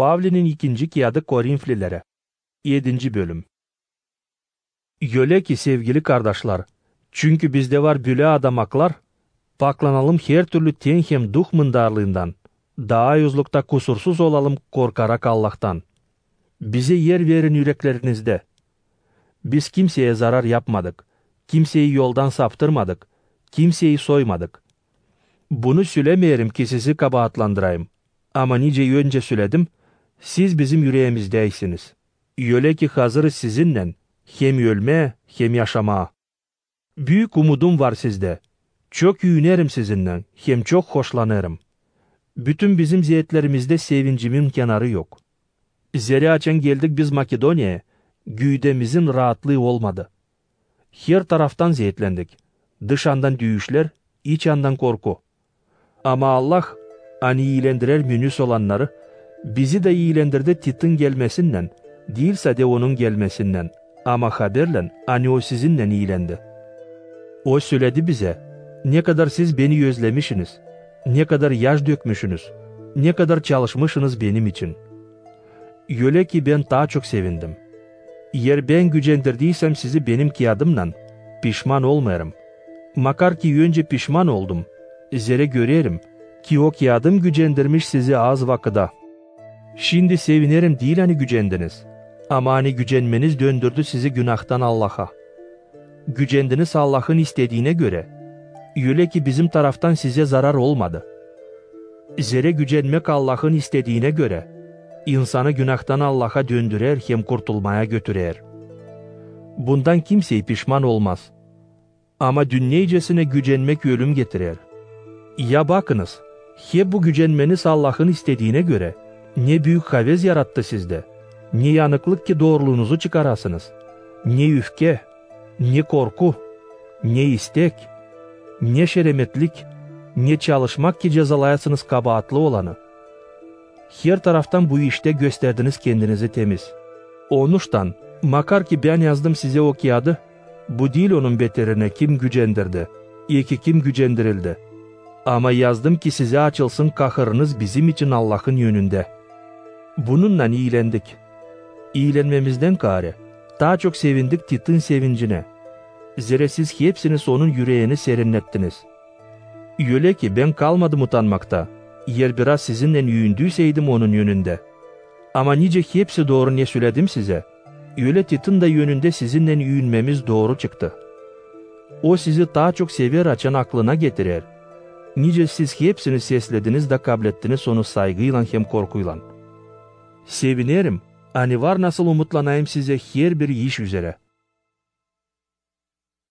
Pavli'nin 2. kağıdı Korinflilere 7. bölüm. Öyle ki sevgili kardeşler, çünkü bizde var böyle adamaklar, paklanalım her türlü ten hem duh mındarlığından, daha yüzlükte kusursuz olalım korkarak Allah'tan. Bize yer verin yüreklerinizde. Biz kimseye zarar yapmadık, kimseyi yoldan saptırmadık, kimseyi soymadık. Bunu söylemeyelim ki sizi kabahatlandırayım. Ama nice önce söyledim, siz bizim yüreğimizdeysiniz. Öyle ki hazırız sizinle, hem ölmeye hem yaşamaya. Büyük umudum var sizde. Çok övünerim sizinle, hem çok hoşlanırım. Bütün bizim ziyetlerimizde sevincimin kenarı yok. Zeri açan geldik biz Makedonya'ya, güydemizin rahatlığı olmadı. Her taraftan ziyetlendik. Dışandan düğüşler, iç yandan korku. Ama Allah, hani iyilendirer münüs olanları, bizi de iyilendirdi Tit'in gelmesinden, değilse de onun gelmesinden. Ama haberle, hani o sizinle iyilendi. O söyledi bize, ne kadar siz beni özlemişsiniz, ne kadar yaş dökmüşsünüz, ne kadar çalışmışsınız benim için. Öyle ki ben daha çok sevindim. Eğer ben gücendirdiysem sizi benim kağıdımla, pişman olmayarım. Makar ki önce pişman oldum, zere görerim ki o kağıdım gücendirmiş sizi az vakıda. Şimdi sevinirim değil hani gücendiniz. Ama hani gücenmeniz döndürdü sizi günahtan Allah'a. Gücendiniz Allah'ın istediğine göre. Öyle ki bizim taraftan size zarar olmadı. Zere gücenmek Allah'ın istediğine göre, insanı günahtan Allah'a döndürer hem kurtulmaya götürer. Bundan kimseye pişman olmaz. Ama dünyaycesine gücenmek ölüm getirer. Ya bakınız, hep bu gücenmeniz Allah'ın istediğine göre, ne büyük havez yarattı sizde, ne yanıklık ki doğruluğunuzu çıkarasınız, ne öfke, ne korku, ne istek, ne şeremetlik, ne çalışmak ki cezalayasınız kabahatlı olanı. Her taraftan bu işte gösterdiniz kendinizi temiz. Onuştan, makar ki ben yazdım size o kağıdı, bu değil onun beterine kim gücendirdi, kim gücendirildi. Ama yazdım ki size açılsın kahırınız bizim için Allah'ın yönünde. Bununla iyilendik. İyilenmemizden gari, daha çok sevindik Tit'in sevincine. Zira siz hepsiniz onun yüreğini serinlettiniz. Öyle ki ben kalmadım utanmakta, eğer biraz sizinle yüğündüyseydim onun yönünde. Ama nice hepsi doğru ne söyledim size, öyle Tit'in de yönünde sizinle yüğünmemiz doğru çıktı. O sizi daha çok sever açan aklına getirer. Nice siz hepsini seslediniz de kablettiniz onu saygıyla hem korkuyla. Sevinirim, hani var nasıl umutlanayım size her bir iş üzere.